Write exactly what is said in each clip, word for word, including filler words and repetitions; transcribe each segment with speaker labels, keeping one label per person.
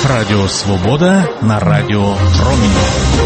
Speaker 1: Радіо Свобода на Радіо Промінь.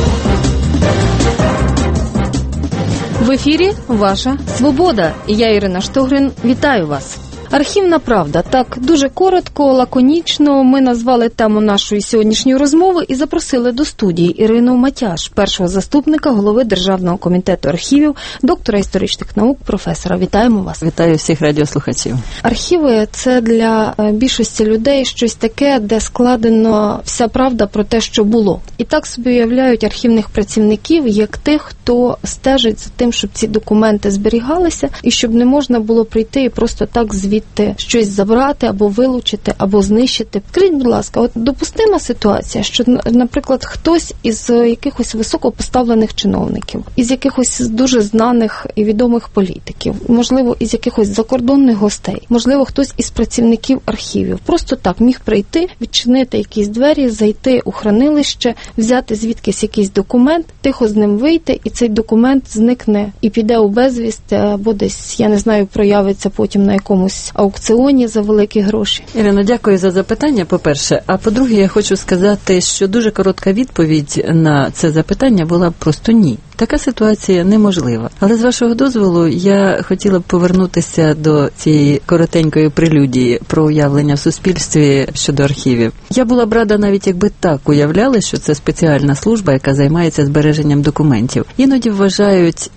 Speaker 2: В ефірі «Ваша Свобода». І я, Ірина Штогрин, вітаю вас. Архівна правда. Так, дуже коротко, лаконічно ми назвали тему нашої сьогоднішньої розмови і запросили до студії Ірину Матяш, першого заступника голови Державного комітету архівів, доктора історичних наук, професора. Вітаємо вас.
Speaker 3: Вітаю всіх радіослухачів.
Speaker 2: Архіви – це для більшості людей щось таке, де складено вся правда про те, що було. І так собі уявляють архівних працівників як тих, хто стежить за тим, щоб ці документи зберігалися і щоб не можна було прийти і просто так звідти щось забрати, або вилучити, або знищити. Скажіть, будь ласка, от допустима ситуація, що, наприклад, хтось із якихось високопоставлених чиновників, із якихось дуже знаних і відомих політиків, можливо, із якихось закордонних гостей, можливо, хтось із працівників архівів, просто так міг прийти, відчинити якісь двері, зайти у хранилище, взяти звідкись якийсь документ, тихо з ним вийти, і цей документ зникне і піде у безвість, або десь, я не знаю, проявиться потім на якомусь аукціоні за великі гроші.
Speaker 3: Ірино, дякую за запитання, по-перше. А по-друге, я хочу сказати, що дуже коротка відповідь на це запитання була просто ні. Така ситуація неможлива. Але з вашого дозволу я хотіла б повернутися до цієї коротенької прелюдії про уявлення в суспільстві щодо архівів. Я була б рада навіть, якби так уявляли, що це спеціальна служба, яка займається збереженням документів. Іноді вважають,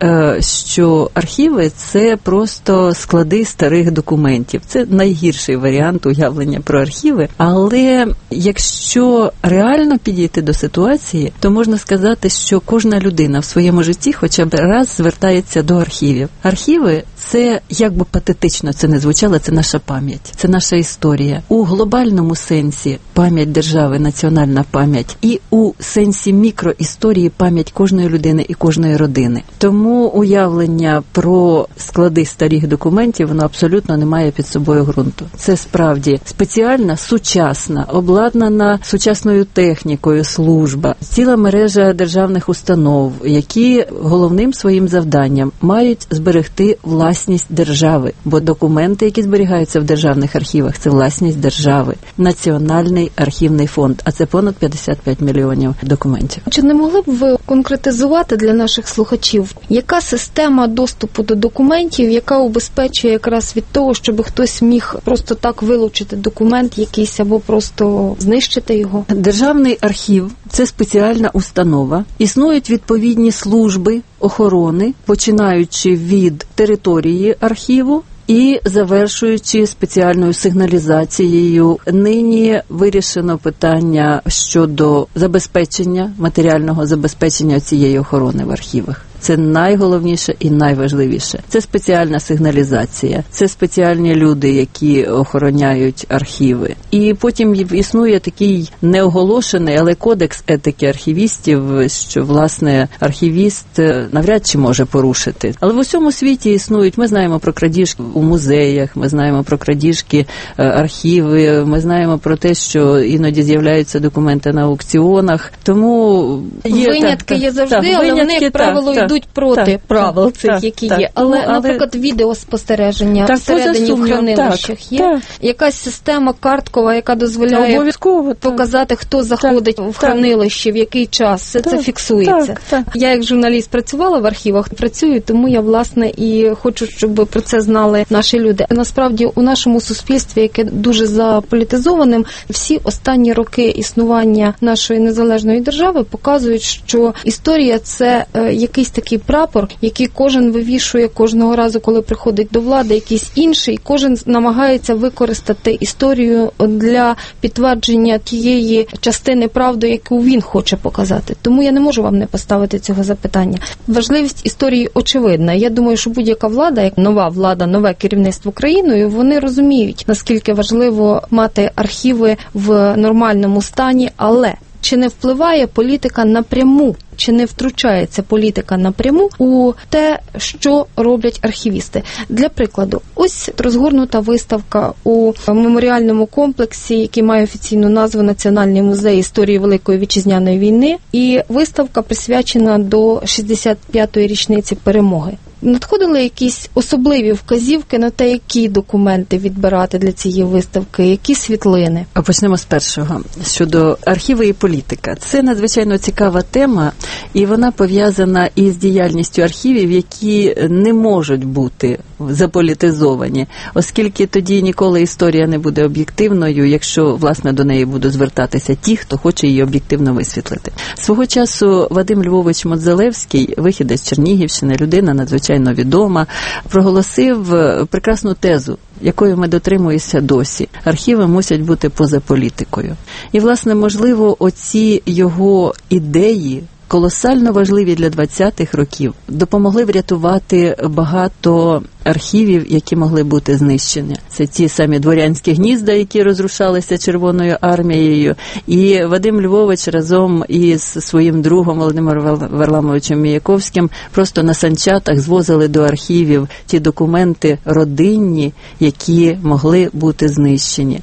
Speaker 3: що архіви – це просто склади старих документів. Це найгірший варіант уявлення про архіви. Але якщо реально підійти до ситуації, то можна сказати, що кожна людина в своєму в житті хоча б раз звертається до архівів. Архіви – це, як би патетично це не звучало, це наша пам'ять, це наша історія. У глобальному сенсі пам'ять держави, національна пам'ять, і у сенсі мікроісторії пам'ять кожної людини і кожної родини. Тому уявлення про склади старих документів, воно абсолютно не має під собою ґрунту. Це справді спеціальна, сучасна, обладнана сучасною технікою служба, ціла мережа державних установ, які головним своїм завданням мають зберегти власність держави, бо документи, які зберігаються в державних архівах, це власність держави. Національний архівний фонд, а це понад п'ятдесят п'ять мільйонів документів.
Speaker 2: Чи не могли б ви конкретизувати для наших слухачів, яка система доступу до документів, яка убезпечує якраз від того, щоб хтось міг просто так вилучити документ якийсь або просто знищити його?
Speaker 3: Державний архів – це спеціальна установа. Існують відповідні служби охорони, починаючи від території архіву і завершуючи спеціальною сигналізацією. Нині вирішено питання щодо забезпечення, матеріального забезпечення цієї охорони в архівах. Це найголовніше і найважливіше. Це спеціальна сигналізація, це спеціальні люди, які охороняють архіви. І потім існує такий неоголошений, але кодекс етики архівістів, що, власне, архівіст навряд чи може порушити. Але в усьому світі існують, ми знаємо про крадіжки у музеях, ми знаємо про крадіжки архіви, ми знаємо про те, що іноді з'являються документи на аукціонах. Тому є
Speaker 2: винятки є завжди,
Speaker 3: так,
Speaker 2: але вони, як правило,
Speaker 3: так,
Speaker 2: йдуть проти
Speaker 3: так,
Speaker 2: правил цих,
Speaker 3: так,
Speaker 2: які
Speaker 3: так,
Speaker 2: є. Але,
Speaker 3: ну, але,
Speaker 2: наприклад, відеоспостереження
Speaker 3: так,
Speaker 2: всередині в хранилищах
Speaker 3: так,
Speaker 2: є.
Speaker 3: Так.
Speaker 2: Якась система карткова, яка дозволяє
Speaker 3: обов'язково
Speaker 2: показати, хто заходить так, в хранилище, в який час. Все так, це фіксується.
Speaker 3: Так, так.
Speaker 2: Я як журналіст працювала в архівах, працюю, тому я, власне, і хочу, щоб про це знали наші люди. Насправді, у нашому суспільстві, яке дуже заполітизованим, всі останні роки існування нашої незалежної держави показують, що історія – це е, якийсь такий прапор, який кожен вивішує кожного разу, коли приходить до влади, якийсь інший. Кожен намагається використати історію для підтвердження тієї частини правди, яку він хоче показати. Тому я не можу вам не поставити цього запитання. Важливість історії очевидна. Я думаю, що будь-яка влада, як нова влада, нове керівництво країною, вони розуміють, наскільки важливо мати архіви в нормальному стані, але чи не впливає політика напряму, чи не втручається політика напряму у те, що роблять архівісти. Для прикладу, ось розгорнута виставка у меморіальному комплексі, який має офіційну назву Національний музей історії Великої Вітчизняної війни, і виставка присвячена до шістдесят п'ятої річниці перемоги. Надходили якісь особливі вказівки на те, які документи відбирати для цієї виставки, які світлини?
Speaker 3: А почнемо з першого. Щодо архіву і політика. Це надзвичайно цікава тема, і вона пов'язана із діяльністю архівів, які не можуть бути заполітизовані, оскільки тоді ніколи історія не буде об'єктивною, якщо, власне, до неї будуть звертатися ті, хто хоче її об'єктивно висвітлити. Свого часу Вадим Львович Модзалевський, вихідець з Чернігівщини, людина надзвичайно відома, проголосив прекрасну тезу, якою ми дотримуємося досі. Архіви мусять бути поза політикою. І, власне, можливо, оці його ідеї, колосально важливі для двадцятих років, допомогли врятувати багато архівів, які могли бути знищені. Це ті самі дворянські гнізда, які розрушалися Червоною армією. І Вадим Львович разом із своїм другом Володимиром Варламовичем Міяковським просто на санчатах звозили до архівів ті документи родинні, які могли бути знищені.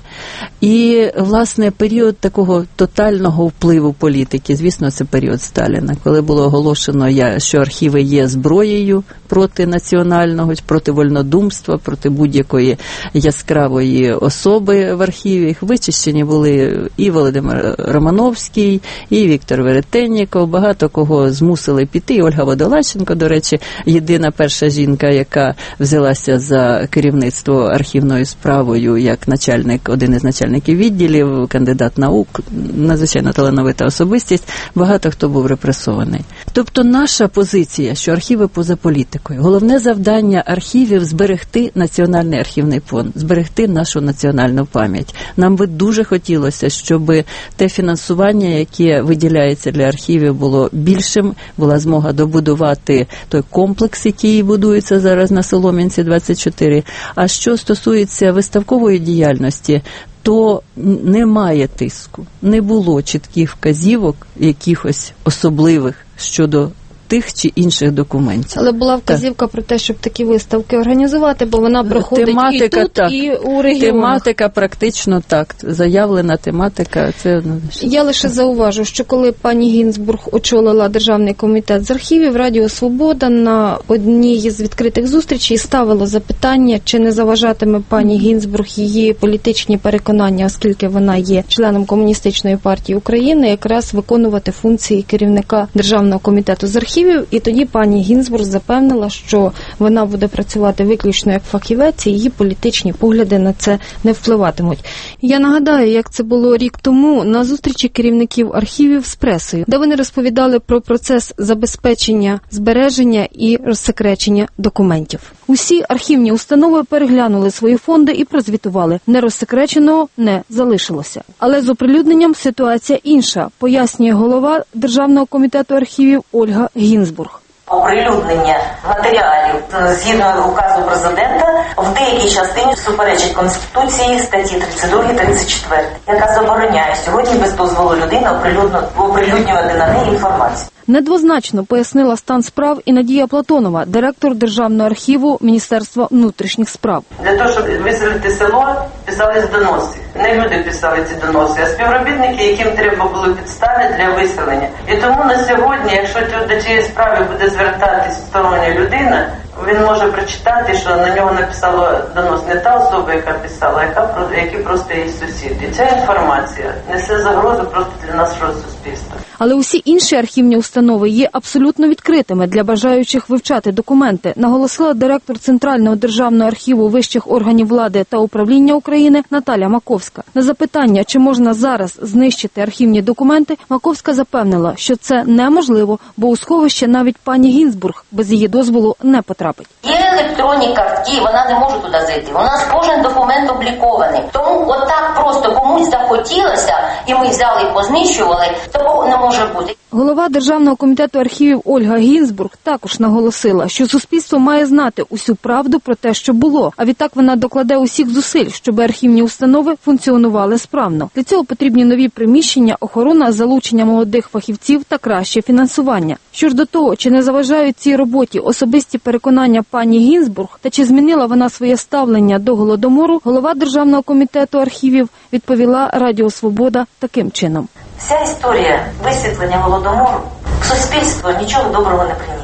Speaker 3: І, власне, період такого тотального впливу політики, звісно, це період Сталіна, коли було оголошено, що архіви є зброєю проти національного, проти вольнодумства, проти будь-якої яскравої особи в архіві. Їх вичищені були і Володимир Романовський, і Віктор Веретенніков, багато кого змусили піти, і Ольга Водолащенко, до речі, єдина перша жінка, яка взялася за керівництво архівною справою як начальник, один із начальників відділів, кандидат наук, надзвичайно талановита особистість, багато хто був репресований. Тобто наша позиція, що архіви поза політикою, головне завдання архівів – зберегти національний архівний фонд, зберегти нашу національну пам'ять. Нам би дуже хотілося, щоб те фінансування, яке виділяється для архівів, було більшим, була змога добудувати той комплекс, який будується зараз на Солом'янці двадцять чотири. А що стосується виставкової діяльності, то немає тиску, не було чітких вказівок якихось особливих щодо тих чи інших документів.
Speaker 2: Але була вказівка так. про те, щоб такі виставки організувати, бо вона проходить
Speaker 3: тематика,
Speaker 2: і тут,
Speaker 3: так.
Speaker 2: і у регіонах.
Speaker 3: Тематика практично так, заявлена тематика. Це...
Speaker 2: Я лише зауважу, що коли пані Гінзбург очолила Державний комітет з архівів, Радіо Свобода на одній з відкритих зустрічей ставило запитання, чи не заважатиме пані Гінзбург її політичні переконання, оскільки вона є членом Комуністичної партії України, якраз виконувати функції керівника Державного комітету з архівів. І тоді пані Гінзбург запевнила, що вона буде працювати виключно як фахівець, і її політичні погляди на це не впливатимуть. Я нагадаю, як це було рік тому на зустрічі керівників архівів з пресою, де вони розповідали про процес забезпечення, збереження і розсекречення документів. Усі архівні установи переглянули свої фонди і прозвітували. Нерозсекреченого не залишилося. Але з оприлюдненням ситуація інша, пояснює голова Державного комітету архівів Ольга Гінзбург.
Speaker 4: Оприлюднення матеріалів згідно указу президента в деякій частині суперечить Конституції статті тридцять два тридцять чотири, яка забороняє сьогодні без дозволу людини оприлюднювати на неї інформацію.
Speaker 2: Недвозначно пояснила стан справ і Надія Платонова, директор Державного архіву Міністерства внутрішніх справ.
Speaker 4: Для того, щоб виселити село, писались доноси. Не люди писали ці доноси, а співробітники, яким треба було підстави для виселення. І тому на сьогодні, якщо до цієї справи буде звертатись стороння людина, він може прочитати, що на нього написала донос не та особа, яка писала, яка, які просто її сусід. І ця інформація несе загрозу просто для нашого суспільства.
Speaker 2: Але усі інші архівні установи є абсолютно відкритими для бажаючих вивчати документи, наголосила директор Центрального державного архіву вищих органів влади та управління України Наталя Маковська. На запитання, чи можна зараз знищити архівні документи, Маковська запевнила, що це неможливо, бо у сховище навіть пані Гінзбург без її дозволу не потрапить.
Speaker 5: Є електронні картки, вона не може туди зайти. У нас кожен документ облікований. Тому отак просто комусь захотілося, і ми взяли і познищували, такого не може бути.
Speaker 2: Голова Державного комітету архівів Ольга Гінзбург також наголосила, що суспільство має знати усю правду про те, що було, а відтак вона докладе усіх зусиль, щоб архівні установи функціонували справно. Для цього потрібні нові приміщення, охорона, залучення молодих фахівців та краще фінансування. Що ж до того, чи не заважають цій роботі особисті переконання пані Гінзбург та чи змінила вона своє ставлення до Голодомору, голова Державного комітету архівів відповіла Радіо Свобода таким чином.
Speaker 4: Вся історія висвітлення Голодомору в суспільство нічого доброго не приніс.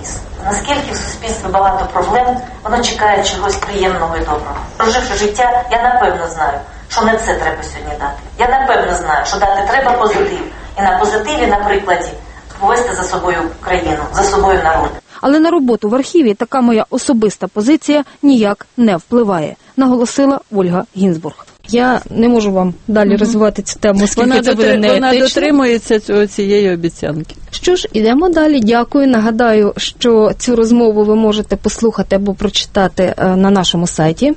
Speaker 6: наскільки в суспільстві багато проблем, воно чекає чогось приємного і доброго. Проживши життя, я напевно знаю, що не це треба сьогодні дати. Я напевно знаю, що дати треба позитив. І на позитиві, на прикладі, повести за собою країну, за собою народ.
Speaker 2: Але на роботу в архіві така моя особиста позиція ніяк не впливає, наголосила Ольга Гінзбург. Я не можу вам далі угу. розвивати цю тему, оскільки
Speaker 3: вона
Speaker 2: це буде неетично.
Speaker 3: Вона дотримується цього, цієї обіцянки.
Speaker 2: Що ж, ідемо далі. Дякую. Нагадаю, що цю розмову ви можете послухати або прочитати на нашому сайті.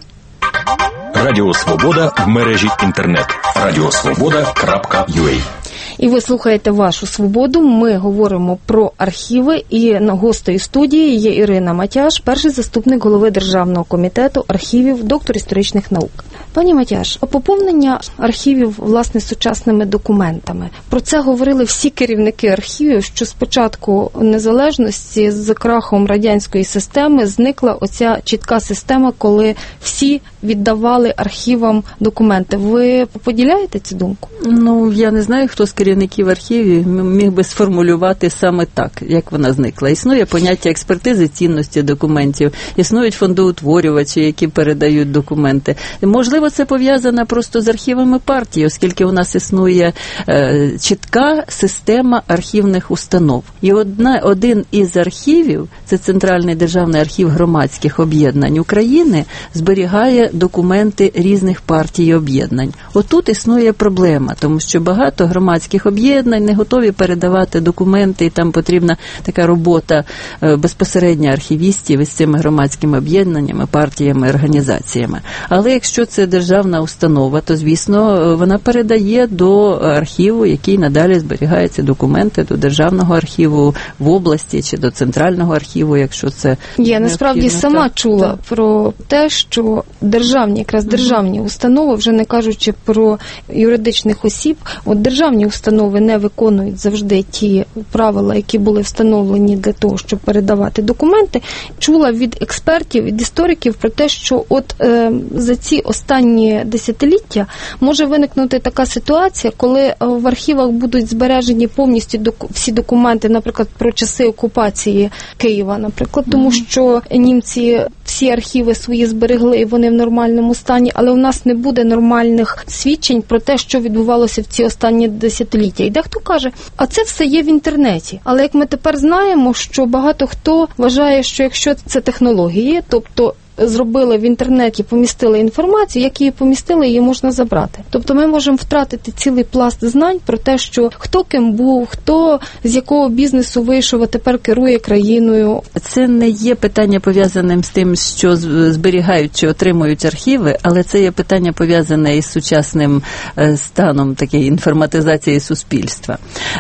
Speaker 1: Радіо Свобода в мережі інтернет. радіосвобода крапка ю а.
Speaker 2: І ви слухаєте «Вашу свободу». Ми говоримо про архіви. І на гостею студії є Ірина Матяш, перший заступник голови Державного комітету архівів, доктор історичних наук. Пані Матяш, поповнення архівів, власне, сучасними документами. Про це говорили всі керівники архівів, що з початку незалежності, з крахом радянської системи, зникла оця чітка система, коли всі віддавали архівам документи. Ви поділяєте цю думку?
Speaker 3: Ну, я не знаю, хто з керівників архівів міг би сформулювати саме так, як вона зникла. Існує поняття експертизи цінності документів, існують фондоутворювачі, які передають документи. Можливо, це пов'язано просто з архівами партії, оскільки у нас існує е, чітка система архівних установ. І одна, один із архівів, це Центральний державний архів громадських об'єднань України, зберігає документи різних партій і об'єднань. Отут існує проблема, тому що багато громадських об'єднань не готові передавати документи, і там потрібна така робота безпосередньо архівістів із цими громадськими об'єднаннями, партіями, організаціями. Але якщо це державна установа, то, звісно, вона передає до архіву, який надалі зберігає ці документи, до державного архіву в області чи до центрального архіву, якщо це
Speaker 2: Я насправді сама так, чула так. про те, що державні, якраз державні mm-hmm. установи, вже не кажучи про юридичних осіб, от державні установи не виконують завжди ті правила, які були встановлені для того, щоб передавати документи. Чула від експертів, від істориків про те, що от е, за ці останні десятиліття може виникнути така ситуація, коли в архівах будуть збережені повністю доку, всі документи, наприклад, про часи окупації Києва, наприклад, тому mm-hmm. що німці всі архіви свої зберегли, і вони в нормальному стані, але у нас не буде нормальних свідчень про те, що відбувалося в ці останні десятиліття. І дехто каже, а це все є в інтернеті. Але як ми тепер знаємо, що багато хто вважає, що якщо це технології, тобто зробили в інтернеті, помістили інформацію, як її помістили, її можна забрати. Тобто ми можемо втратити цілий пласт знань про те, що хто ким був, хто з якого бізнесу вийшов, а тепер керує країною.
Speaker 3: Це не є питання пов'язаним з тим, що зберігають чи отримують архіви, але це є питання пов'язане із сучасним станом такої інформатизації суспільства.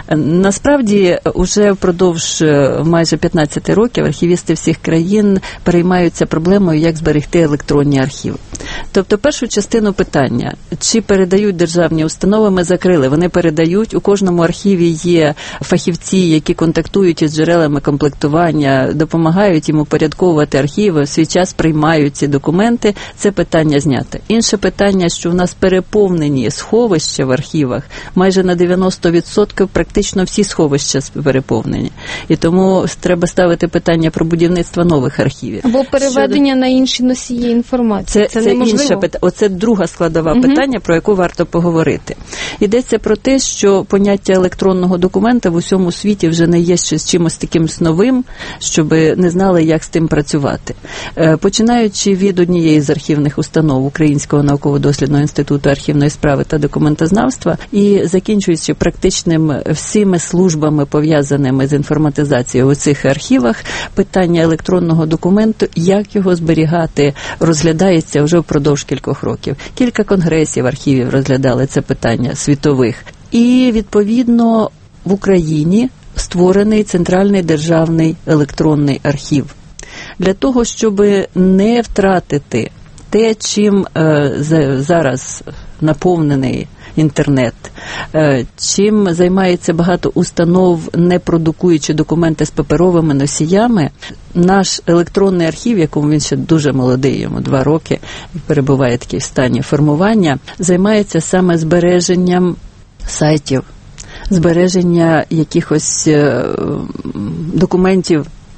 Speaker 3: Насправді, уже впродовж майже п'ятнадцять років архівісти всіх країн переймаються проблемою, як зберегти електронні архіви. Тобто першу частину питання, чи передають державні установи, ми закрили. Вони передають, у кожному архіві є фахівці, які контактують із джерелами комплектування, допомагають їм упорядковувати архіви, в свій час приймають ці документи, це питання зняте. Інше питання, що в нас переповнені сховища в архівах, майже на дев'яносто відсотків практично всі сховища переповнені. І тому треба ставити питання про будівництво нових архівів.
Speaker 2: Або переведення Щодо... на інші носії інформації.
Speaker 3: Це, це, це інше питання. Оце друга складова угу. питання, про яку варто поговорити. Йдеться про те, що поняття електронного документа в усьому світі вже не є ще з чимось таким новим, щоб не знали, як з тим працювати. Починаючи від однієї з архівних установ Українського науково-дослідного інституту архівної справи та документознавства і закінчуючи практичним всіми службами, пов'язаними з інформатизацією у цих архівах, питання електронного документу, як його зберігати, розглядається вже впродовж кількох років. Кілька конгресів архівів розглядали це питання світових. І, відповідно, в Україні створений Центральний державний електронний архів. Для того, щоб не втратити те, чим е, зараз наповнений інтернет, е, чим займається багато установ, не продукуючи документи з паперовими носіями, наш електронний архів, якому він ще дуже молодий, йому два роки, перебуває такий в стані формування, займається саме збереженням сайтів, збереження якихось е, документів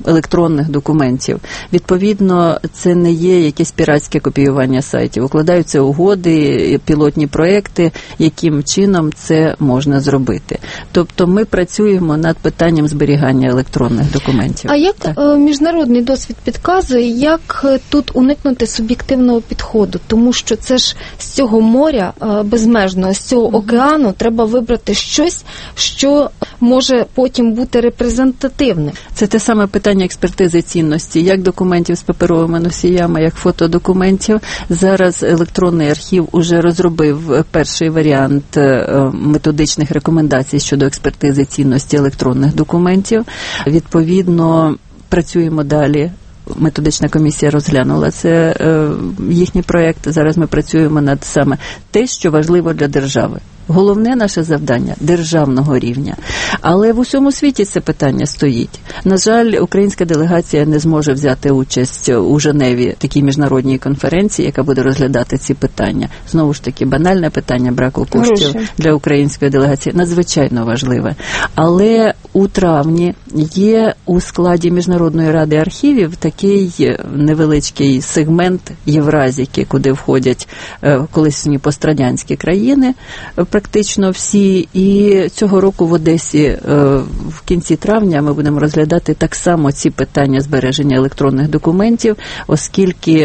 Speaker 3: електронних документів. Відповідно, це не є якесь піратське копіювання сайтів. Укладаються угоди, пілотні проекти, яким чином це можна зробити. Тобто ми працюємо над питанням зберігання електронних документів.
Speaker 2: А як
Speaker 3: так.
Speaker 2: міжнародний досвід підказує, як тут уникнути суб'єктивного підходу? Тому що це ж з цього моря безмежного, з цього mm-hmm. океану треба вибрати щось, що може потім бути репрезентативним.
Speaker 3: Це те саме питання експертизи цінності, як документів з паперовими носіями, як фотодокументів. Зараз електронний архів уже розробив перший варіант методичних рекомендацій щодо експертизи цінності електронних документів. Відповідно, працюємо далі. Методична комісія розглянула це е, їхній проєкт. Зараз ми працюємо над саме те, що важливо для держави. Головне наше завдання – державного рівня. Але в усьому світі це питання стоїть. На жаль, українська делегація не зможе взяти участь у Женеві, такій міжнародній конференції, яка буде розглядати ці питання. Знову ж таки, банальне питання браку коштів Гроші. Для української делегації надзвичайно важливе. Але у травні є у складі Міжнародної ради архівів такий невеличкий сегмент Євразіки, куди входять колишні пострадянські країни, практично всі, і цього року в Одесі в кінці травня ми будемо розглядати так само ці питання збереження електронних документів, оскільки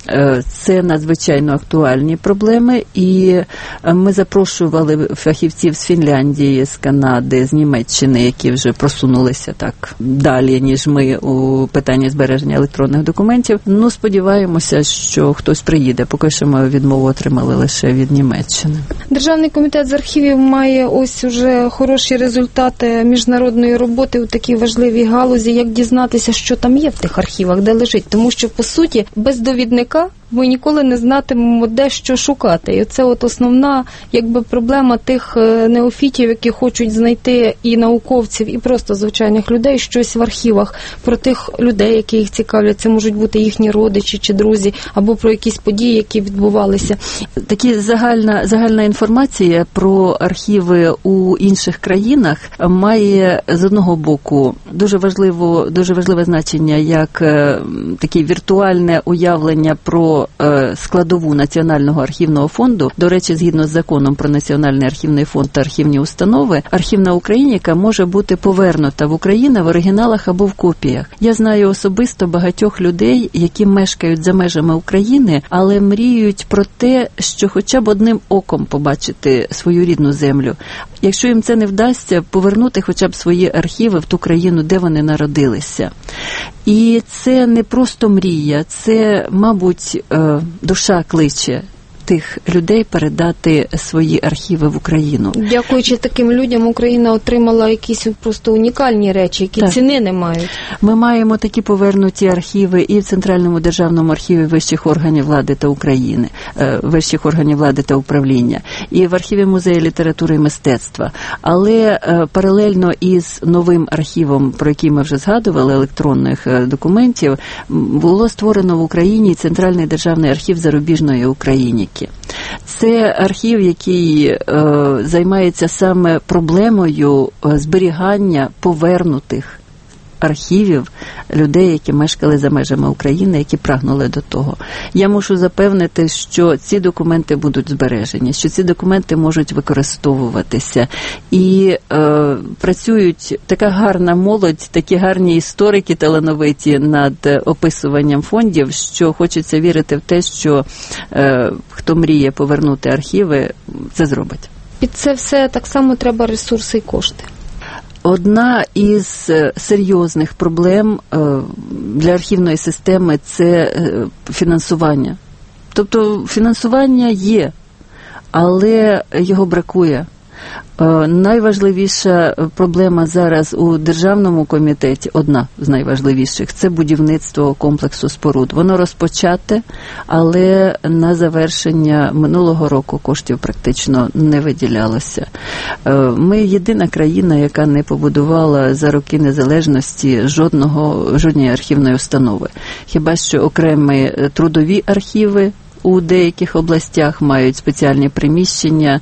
Speaker 3: це надзвичайно актуальні проблеми, і ми запрошували фахівців з Фінляндії, з Канади, з Німеччини, які вже просунулися так далі, ніж ми у питанні збереження електронних документів. Ну, сподіваємося, що хтось приїде. Поки що ми відмову отримали лише від Німеччини.
Speaker 2: Державний комітет з архівів має ось уже хороші результати міжнародної роботи у такій важливій галузі. Як дізнатися, що там є в тих архівах, де лежить? Тому що, по суті, без довідника ми ніколи не знатимемо, де що шукати. І це от основна, якби, проблема тих неофітів, які хочуть знайти і науковців, і просто звичайних людей щось в архівах про тих людей, які їх цікавлять. Це можуть бути їхні родичі чи друзі, або про якісь події, які відбувалися.
Speaker 3: Такі загальна, загальна інформація про архіви у інших країнах має з одного боку дуже важливо, дуже важливе значення як е, таке віртуальне уявлення про складову Національного архівного фонду. До речі, згідно з законом про Національний архівний фонд та архівні установи, архівна Україніка може бути повернута в Україну в оригіналах або в копіях. Я знаю особисто багатьох людей, які мешкають за межами України, але мріють про те, що хоча б одним оком побачити свою рідну землю. Якщо їм це не вдасться, повернути хоча б свої архіви в ту країну, де вони народилися. І це не просто мрія, це, мабуть, душа кличе тих людей передати свої архіви в Україну.
Speaker 2: Дякуючи таким людям, Україна отримала якісь просто унікальні речі, які так. ціни не мають.
Speaker 3: Ми маємо такі повернуті архіви і в Центральному державному архіві вищих органів влади та України, вищих органів влади та управління, і в архіві Музею літератури і мистецтва. Але паралельно із новим архівом, про який ми вже згадували, електронних документів, було створено в Україні Центральний державний архів зарубіжної України. Це архів, який е, займається саме проблемою зберігання повернутих архівів людей, які мешкали за межами України, які прагнули до того. Я мушу запевнити, що ці документи будуть збережені, що ці документи можуть використовуватися. І е, працюють така гарна молодь, такі гарні історики талановиті над описуванням фондів, що хочеться вірити в те, що е, хто мріє повернути архіви, це зробить.
Speaker 2: Під це все так само треба ресурси і кошти.
Speaker 3: Одна із серйозних проблем для архівної системи – це фінансування. Тобто фінансування є, але його бракує. Найважливіша проблема зараз у Державному комітеті, одна з найважливіших, це будівництво комплексу споруд. Воно розпочате, але на завершення минулого року коштів практично не виділялося. Ми єдина країна, яка не побудувала за роки незалежності жодного, жодної архівної установи. Хіба що окремі трудові архіви у деяких областях мають спеціальні приміщення,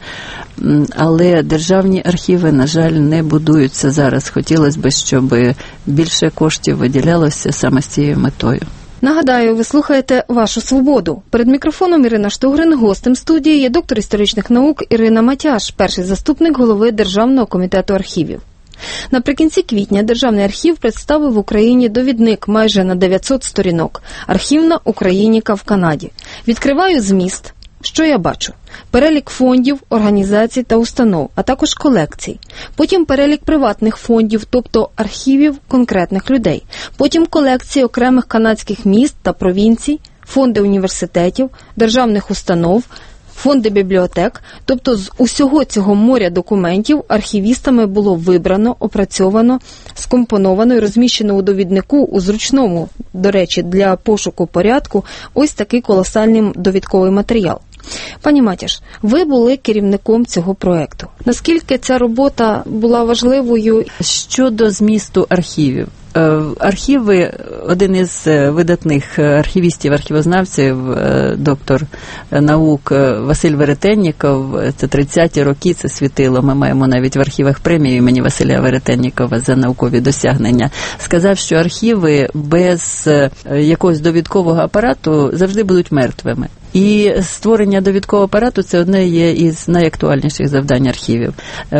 Speaker 3: але державні архіви, на жаль, не будуються зараз. Хотілося б, щоб більше коштів виділялося саме з цією метою.
Speaker 2: Нагадаю, ви слухаєте «Вашу свободу». Перед мікрофоном Ірина Штугрин, гостем студії є доктор історичних наук Ірина Матяш, перший заступник голови Державного комітету архівів. Наприкінці квітня Державний архів представив в Україні довідник майже на дев'ятсот сторінок «Архівна Україніка в Канаді». Відкриваю зміст. Що я бачу? Перелік фондів, організацій та установ, а також колекцій. Потім перелік приватних фондів, тобто архівів конкретних людей. Потім колекції окремих канадських міст та провінцій, фонди університетів, державних установ, фонди бібліотек. Тобто з усього цього моря документів архівістами було вибрано, опрацьовано, скомпоновано і розміщено у довіднику у зручному, до речі, для пошуку порядку, ось такий колосальний довідковий матеріал. Пані Матяш, ви були керівником цього проєкту. Наскільки ця робота була важливою?
Speaker 3: Щодо змісту архівів. Архіви, один із видатних архівістів, архівознавців, доктор наук Василь Веретенніков, це тридцяті роки, це світило, ми маємо навіть в архівах премію імені Василя Веретеннікова за наукові досягнення, сказав, що архіви без якогось довідкового апарату завжди будуть мертвими. І створення довідкового апарату – це одне є із найактуальніших завдань архівів.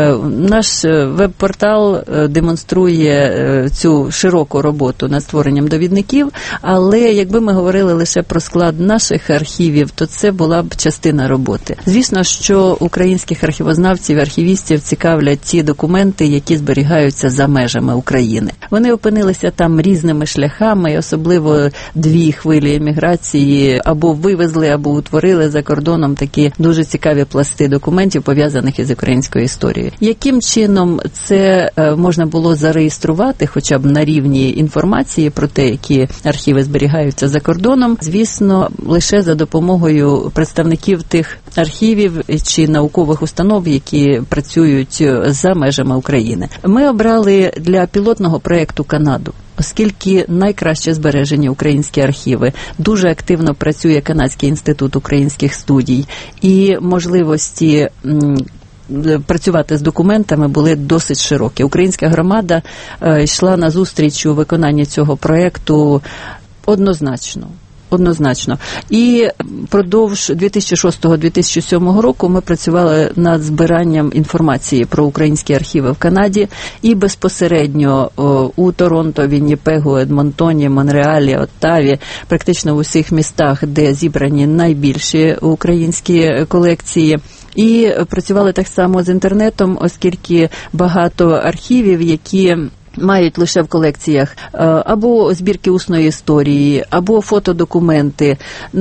Speaker 3: Наш веб-портал демонструє цю широку роботу над створенням довідників, але якби ми говорили лише про склад наших архівів, то це була б частина роботи. Звісно, що українських архівознавців, архівістів цікавлять ті документи, які зберігаються за межами України. Вони опинилися там різними шляхами, особливо дві хвилі еміграції або вивезли, або утворили за кордоном такі дуже цікаві пласти документів, пов'язаних із українською історією. Яким чином це можна було зареєструвати, хоча б на рівні інформації про те, які архіви зберігаються за кордоном? Звісно, лише за допомогою представників тих архівів чи наукових установ, які працюють за межами України. Ми обрали для пілотного проєкту Канаду, оскільки найкраще збережені українські архіви. Дуже активно працює Канадський інститут українських студій, і можливості працювати з документами були досить широкі. Українська громада йшла на зустріч у виконанні цього проєкту однозначно. Однозначно. І продовж дві тисячі шостого - дві тисячі сьомого року ми працювали над збиранням інформації про українські архіви в Канаді і безпосередньо у Торонто, Вінніпегу, Едмонтоні, Монреалі, Оттаві, практично в усіх містах, де зібрані найбільші українські колекції. І працювали так само з інтернетом, оскільки багато архівів, які мають лише в колекціях або збірки усної історії, або фотодокументи.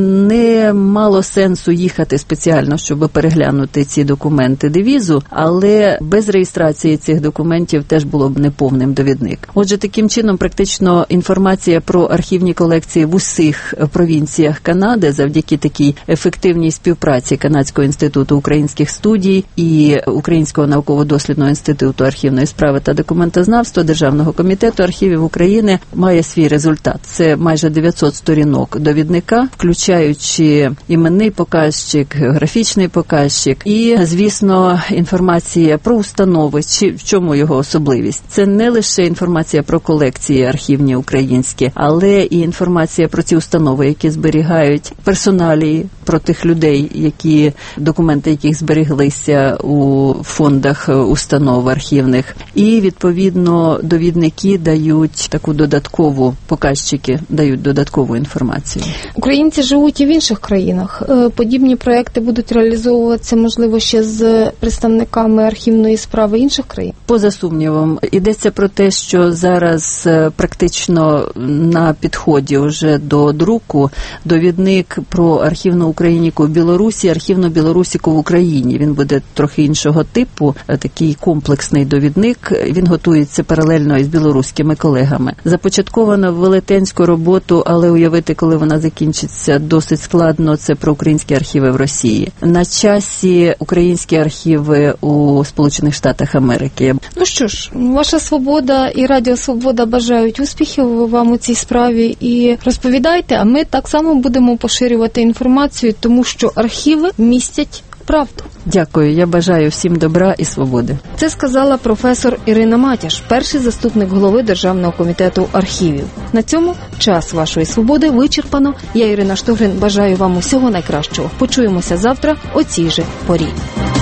Speaker 3: Не мало сенсу їхати спеціально, щоб переглянути ці документи девізу, але без реєстрації цих документів теж було б неповним довідник. Отже, таким чином, практично інформація про архівні колекції в усіх провінціях Канади завдяки такій ефективній співпраці Канадського інституту українських студій і Українського науково-дослідного інституту архівної справи та документознавства Державного комітету архівів України має свій результат. Це майже дев'ятсот сторінок довідника, включаючи іменний показчик, географічний показчик і, звісно, інформація про установи, чи в чому його особливість. Це не лише інформація про колекції архівні українські, але і інформація про ці установи, які зберігають персоналії, про тих людей, які документи яких збереглися у фондах установ архівних. І, відповідно, довідники дають таку додаткову, показчики дають додаткову інформацію.
Speaker 2: Українці живуть і в інших країнах. Подібні проекти будуть реалізовуватися, можливо, ще з представниками архівної справи інших країн?
Speaker 3: Поза сумнівом. Йдеться про те, що зараз практично на підході вже до друку довідник про архівну Україніку в Білорусі, архівну Білорусіку в Україні. Він буде трохи іншого типу, такий комплексний довідник. Він готується паралельно спільно із білоруськими колегами. Започатковано велетенську роботу, але уявити, коли вона закінчиться, досить складно. Це про українські архіви в Росії. На часі українські архіви у Сполучених Штатах Америки.
Speaker 2: Ну що ж, ваша Свобода і Радіо Свобода бажають успіхів вам у цій справі і розповідайте, а ми так само будемо поширювати інформацію, тому що архіви містять правду.
Speaker 3: Дякую, я бажаю всім добра і свободи.
Speaker 2: Це сказала професор Ірина Матяш, перший заступник голови Державного комітету архівів. На цьому час вашої свободи вичерпано. Я, Ірина Штогрин, бажаю вам усього найкращого. Почуємося завтра о цій же порі.